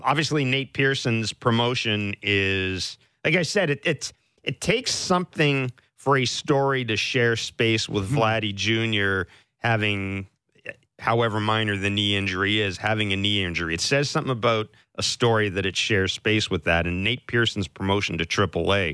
Obviously, Nate Pearson's promotion is, like I said, it takes something for a story to share space with Vladdy Jr. having, however minor the knee injury is, having a knee injury. It says something about a story that it shares space with that. And Nate Pearson's promotion to AAA,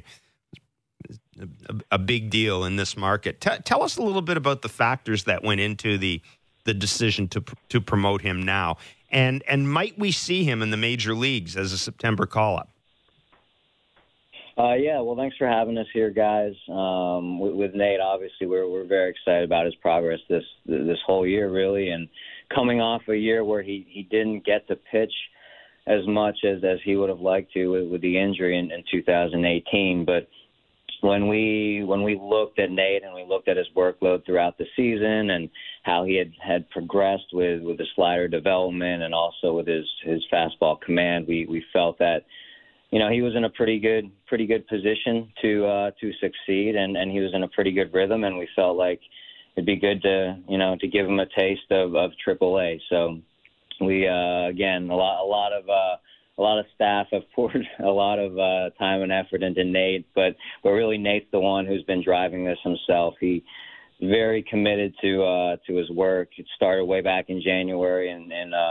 a big deal in this market. Tell us a little bit about the factors that went into the decision to promote him now. And might we see him in the major leagues as a September call-up? Yeah, well, thanks for having us here, guys. With Nate, obviously, we're very excited about his progress this whole year, really, and coming off a year where he didn't get to pitch as much as he would have liked to with the injury in 2018. But when we looked at Nate and we looked at his workload throughout the season and how he had progressed with the slider development and also with his fastball command, we felt that, you know, he was in a pretty good position to succeed, and he was in a pretty good rhythm, and we felt like it'd be good to give him a taste of AAA. So we again, a lot of staff have poured a lot of time and effort into Nate, but really Nate's the one who's been driving this himself. He very committed to his work. It started way back in January, and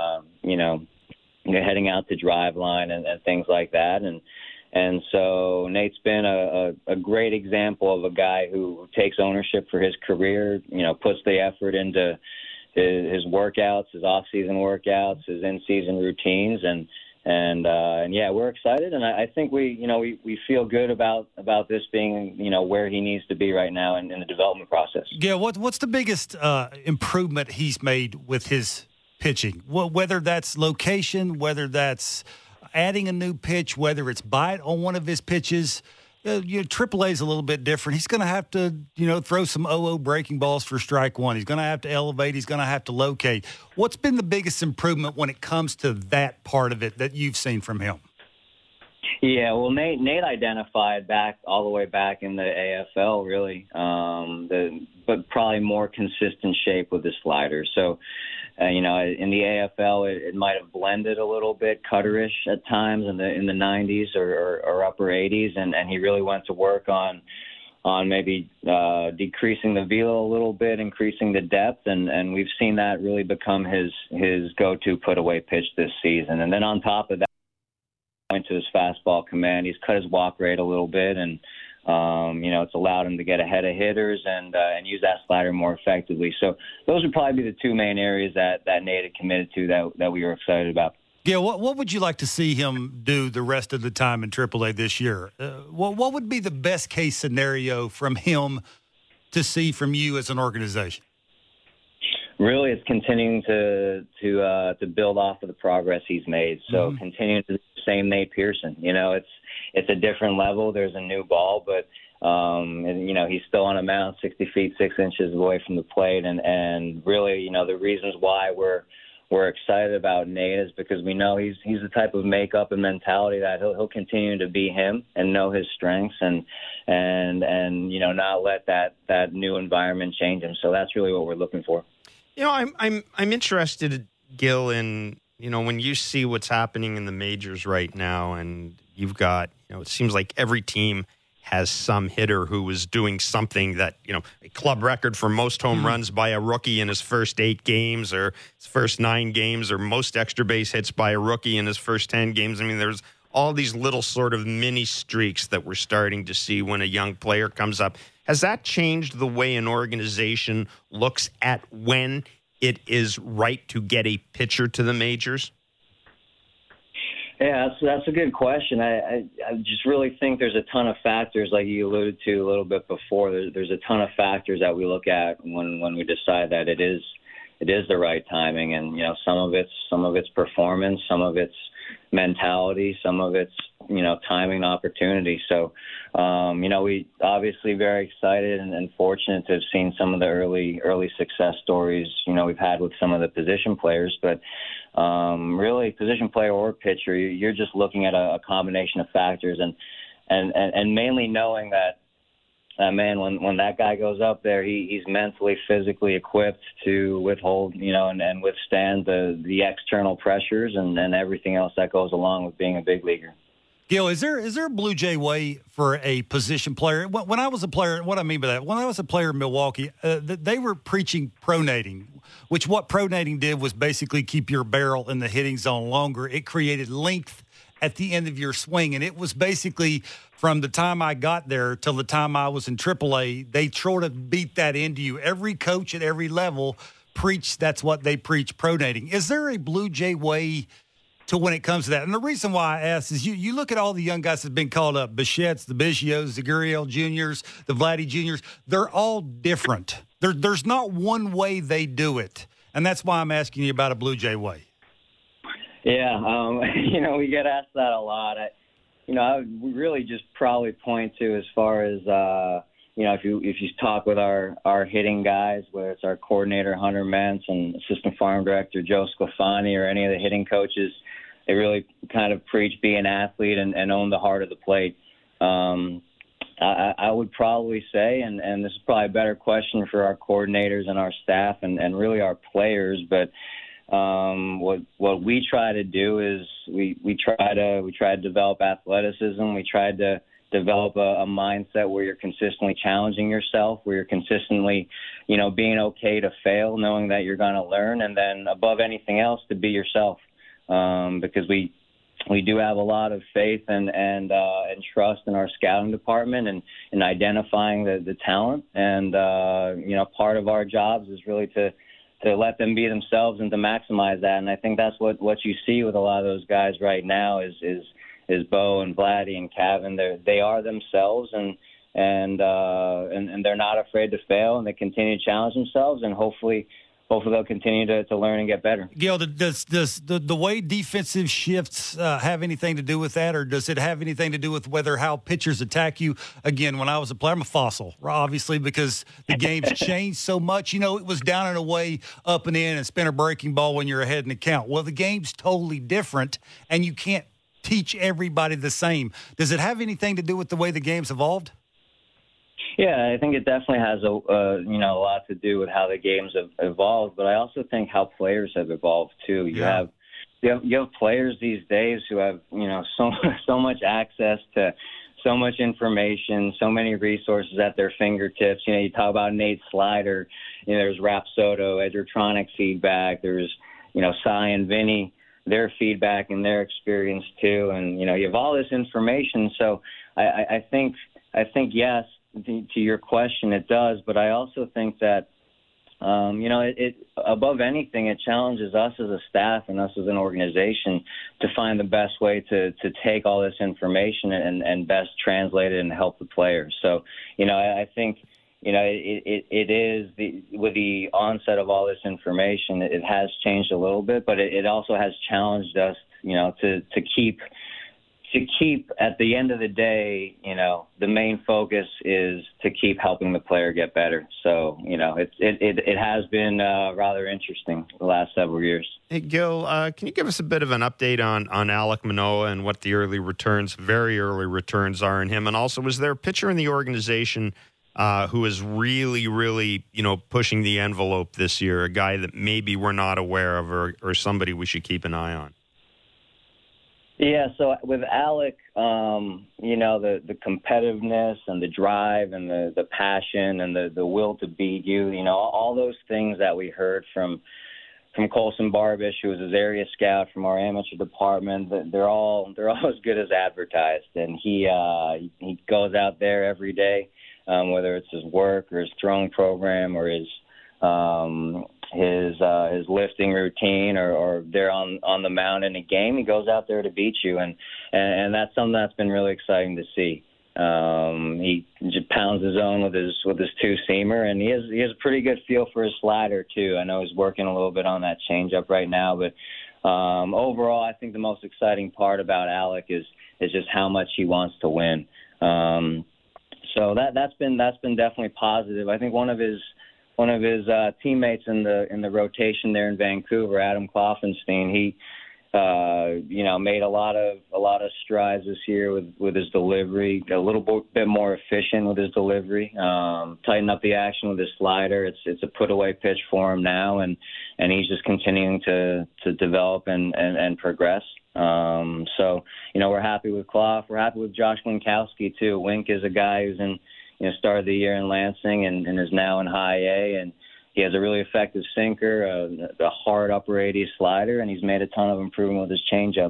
heading out to Driveline and things like that, and so Nate's been a great example of a guy who takes ownership for his career. Puts the effort into his workouts, his off-season workouts, his in-season routines, and yeah, we're excited, and I think we feel good about this being where he needs to be right now in the development process. Yeah, what's the biggest improvement he's made with his pitching? Whether that's location, whether that's adding a new pitch, whether it's bite on one of his pitches. AAA is a little bit different. He's going to have to, throw some 0-0 breaking balls for strike one. He's going to have to elevate. He's going to have to locate. What's been the biggest improvement when it comes to that part of it that you've seen from him? Yeah, well, Nate identified all the way back in the AFL, really, but probably more consistent shape with the slider. So, in the AFL, it might have blended a little bit cutterish at times in the 90s or upper 80s, and he really went to work on maybe decreasing the velo a little bit, increasing the depth, and we've seen that really become his go-to put-away pitch this season. And then on top of that, to his fastball command, he's cut his walk rate a little bit, and it's allowed him to get ahead of hitters and use that slider more effectively. So those would probably be the two main areas that Nate had committed to that we were excited about. Yeah, what would you like to see him do the rest of the time in AAA this year? What would be the best case scenario from him to see from you as an organization? Really, it's continuing to build off of the progress he's made. So continuing to do the same Nate Pearson. It's a different level. There's a new ball, but he's still on a mound 60 feet 6 inches away from the plate, and really, the reasons why we're excited about Nate is because we know he's the type of makeup and mentality that he'll continue to be him and know his strengths and not let that new environment change him. So that's really what we're looking for. I'm interested, Gil, in when you see what's happening in the majors right now, and you've got it seems like every team has some hitter who is doing something that a club record for most home runs by a rookie in his first 8 games, or his first 9 games, or most extra base hits by a rookie in his first 10 games. I mean, there's all these little sort of mini streaks that we're starting to see when a young player comes up. Has that changed the way an organization looks at when it is right to get a pitcher to the majors? Yeah, that's a good question. I just really think there's a ton of factors, like you alluded to a little bit before. There's a ton of factors that we look at when we decide that it is the right timing, and some of it's performance, some of it's mentality, some of it's timing and opportunity. So we obviously very excited and fortunate to have seen some of the early success stories we've had with some of the position players, but really position player or pitcher, you're just looking at a combination of factors and mainly knowing that man, when that guy goes up there, he's mentally, physically equipped to withhold, and withstand the external pressures and everything else that goes along with being a big leaguer. Gil, is there a Blue Jay way for a position player? When I was a player, what I mean by that, when I was a player in Milwaukee, they were preaching pronating, which what pronating did was basically keep your barrel in the hitting zone longer. It created length at the end of your swing, and it was basically from the time I got there till the time I was in AAA, they sort of beat that into you. Every coach at every level preached that's what they preach, pronating. Is there a Blue Jay way to when it comes to that? And the reason why I ask is you look at all the young guys that have been called up, Bichette's, the Biggios, the Gurriel Juniors, the Vladdy Juniors. They're all different. There's not one way they do it. And that's why I'm asking you about a Blue Jay way. Yeah, we get asked that a lot. I would really just probably point to as far as, if you talk with our hitting guys, whether it's our coordinator, Hunter Mentz, and assistant farm director, Joe Sclafani, or any of the hitting coaches, they really kind of preach be an athlete and own the heart of the plate. I would probably say, and this is probably a better question for our coordinators and our staff and really our players, but what we try to do is we try to develop athleticism. We try to develop a mindset where you're consistently challenging yourself, where you're consistently, being okay to fail, knowing that you're going to learn, and then above anything else, to be yourself. Because we do have a lot of faith and trust in our scouting department and identifying the talent. And, part of our jobs is really to let them be themselves and to maximize that. And I think that's what you see with a lot of those guys right now is Bo and Vladdy and Kevin. They are themselves and they're not afraid to fail, and they continue to challenge themselves, and hopefully they'll continue to learn and get better. Gil, does the way defensive shifts have anything to do with that, or does it have anything to do with how pitchers attack you? Again, when I was a player, I'm a fossil, obviously, because the game's changed so much. It was down and away, up and in, and spin a breaking ball when you're ahead in the count. Well, the game's totally different, and you can't teach everybody the same. Does it have anything to do with the way the game's evolved? Yeah, I think it definitely has a lot to do with how the games have evolved, but I also think how players have evolved too. You have players these days who have so much access to so much information, so many resources at their fingertips. You talk about Nate Slider, there's Rapsodo, Edgertronic feedback, there's Cy and Vinny, their feedback and their experience too, and you have all this information. So I think yes. To your question, it does, but I also think that, it above anything, it challenges us as a staff and us as an organization to find the best way to take all this information and best translate it and help the players. So, I think, it is with the onset of all this information, it has changed a little bit, but it also has challenged us, to keep at the end of the day, the main focus is to keep helping the player get better. So, it has been rather interesting the last several years. Hey, Gil, can you give us a bit of an update on Alek Manoah and what the very early returns are in him? And also, was there a pitcher in the organization who is really, really, pushing the envelope this year, a guy that maybe we're not aware of or somebody we should keep an eye on? Yeah, so with Alek, the competitiveness and the drive and the passion and the will to beat you, all those things that we heard from Colson Barbish, who was his area scout from our amateur department, they're all as good as advertised. And he goes out there every day, whether it's his work or his throwing program or his lifting routine or they're on the mound in a game, he goes out there to beat you, and that's something that's been really exciting to see. He just pounds his own with his two-seamer, and he has a pretty good feel for his slider too. I know he's working a little bit on that changeup right now, but overall, I think the most exciting part about Alek is just how much he wants to win. So that's been definitely positive. I think one of his teammates in the rotation there in Vancouver, Adam Kloffenstein, Made a lot of strides this year with his delivery. A little bit more efficient with his delivery. Tighten up the action with his slider. It's a put away pitch for him now, and he's just continuing to develop and progress. We're happy with Clough. We're happy with Josh Winkowski too. Wink is a guy who's started the year in Lansing and is now in High A, and he has a really effective sinker, a hard upper 80 slider, and he's made a ton of improvement with his changeup.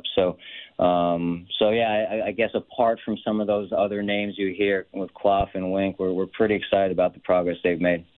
I guess apart from some of those other names you hear with Clough and Wink, we're pretty excited about the progress they've made.